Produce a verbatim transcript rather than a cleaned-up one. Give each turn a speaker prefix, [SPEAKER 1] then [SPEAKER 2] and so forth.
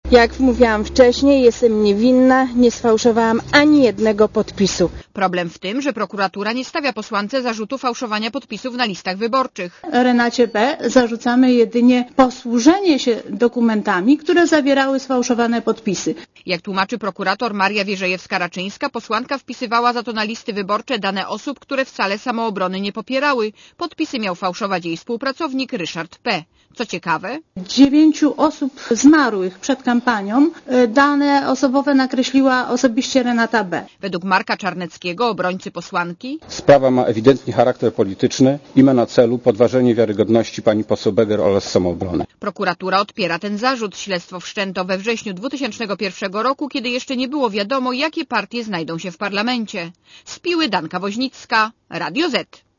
[SPEAKER 1] Jak mówiłam wcześniej, jestem niewinna, nie sfałszowałam ani jednego podpisu.
[SPEAKER 2] Problem w tym, że prokuratura nie stawia posłance zarzutu fałszowania podpisów na listach wyborczych.
[SPEAKER 3] Renacie B. zarzucamy jedynie posłużenie się dokumentami, które zawierały sfałszowane podpisy.
[SPEAKER 2] Jak tłumaczy prokurator Maria Wierzejewska-Raczyńska, posłanka wpisywała za to na listy wyborcze dane osób, które wcale samoobrony nie popierały. Podpisy miał fałszować jej współpracownik Ryszard P. Co ciekawe,
[SPEAKER 3] dziewięciu osób zmarłych przed kampanią dane osobowe nakreśliła osobiście Renata B.
[SPEAKER 2] Według Marka Czarneckiego, obrońcy posłanki,
[SPEAKER 4] sprawa ma ewidentnie charakter polityczny i ma na celu podważenie wiarygodności pani poseł Beger oraz samoobrony.
[SPEAKER 2] Prokuratura odpiera ten zarzut. Śledztwo wszczęto we wrześniu dwa tysiące pierwszego roku, kiedy jeszcze nie było wiadomo, jakie partie znajdą się w parlamencie. Z Piły Danka Woźnicka, Radio Z.